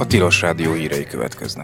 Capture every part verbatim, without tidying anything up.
Tilos Rádió hírei következnek.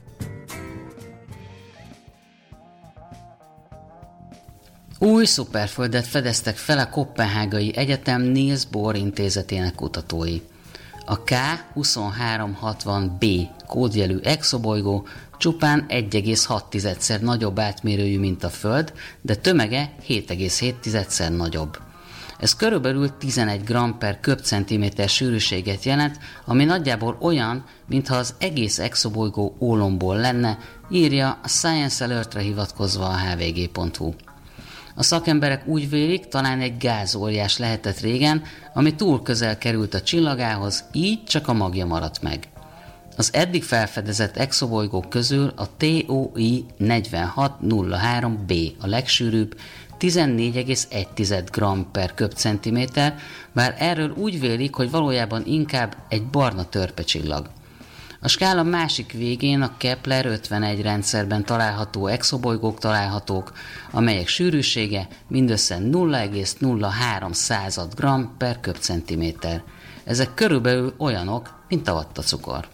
Új szuperföldet fedeztek fel a Koppenhágai Egyetem Niels Bohr intézetének kutatói. A K huszonhárom hatvan b kódjelű exobolygó csupán egy egész hat nagyobb átmérőjű, mint a Föld, de tömege hét egész hét nagyobb. Ez körülbelül tizenegy gram per köbcentiméter sűrűséget jelent, ami nagyjából olyan, mintha az egész exobolygó ólomból lenne, írja a Science Alertre hivatkozva a h v g pont hu. A szakemberek úgy vélik, talán egy gázóriás lehetett régen, ami túl közel került a csillagához, így csak a magja maradt meg. Az eddig felfedezett exobolygók közül a T O I negyvenhat nulla három b a legsűrűbb, tizennégy egész egy gram per köbcentiméter, bár erről úgy vélik, hogy valójában inkább egy barna törpecsillag. A skála másik végén a Kepler ötvenegy rendszerben található exobolygók találhatók, amelyek sűrűsége mindössze nulla egész nulla három gram per köbcentiméter. Ezek körülbelül olyanok, mint a vattacukor.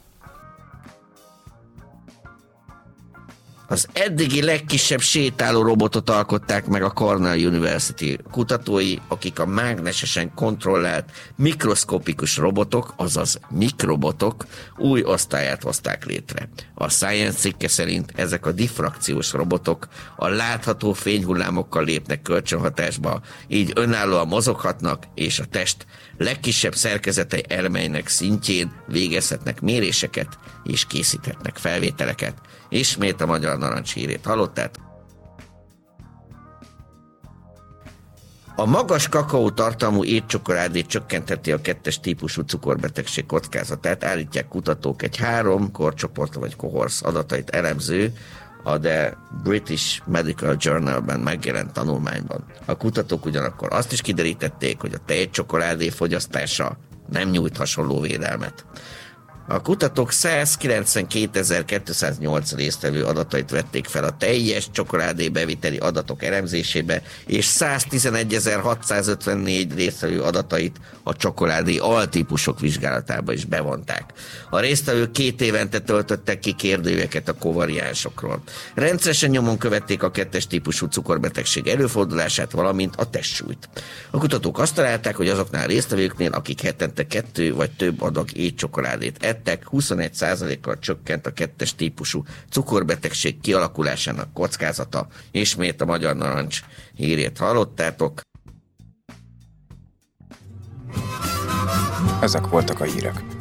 Az eddigi legkisebb sétáló robotot alkották meg a Cornell University kutatói, akik a mágnesesen kontrollált mikroszkopikus robotok, azaz mikrobotok új osztályát hozták létre. A Science cikke szerint ezek a diffrakciós robotok a látható fényhullámokkal lépnek kölcsönhatásba, így önállóan mozoghatnak, és a test legkisebb szerkezetei elemeinek szintjén végezhetnek méréseket és készíthetnek felvételeket. Ismét a Magyar Narancs hírét hallottátok. A magas kakaó tartalmú étcsokoládé csökkentheti a kettes típusú cukorbetegség kockázatát, állítják kutatók egy három korcsoport vagy kohorsz adatait elemző, a The British Medical Journal-ben megjelent tanulmányban. A kutatók ugyanakkor azt is kiderítették, hogy a tejcsokoládé fogyasztása nem nyújt hasonló védelmet. A kutatók százkilencvenkétezer-kétszáznyolc résztvevő adatait vették fel a teljes csokoládé beviteli adatok elemzésébe, és száztizenegyezer-hatszázötvennégy résztvevő adatait a csokoládé altípusok vizsgálatába is bevonták. A résztvevők két évente töltöttek ki kérdőíveket a kovariánsokról. Rendszeresen nyomon követték a kettes típusú cukorbetegség előfordulását, valamint a testsúlyt. A kutatók azt találták, hogy azoknál a résztvevőknél, akik hetente kettő vagy több adag étcsokoládét ettek, huszonegy százalékkal csökkent a kettes típusú cukorbetegség kialakulásának kockázata. Ismét a Magyar Narancs hírét hallottátok. Ezek voltak a hírek.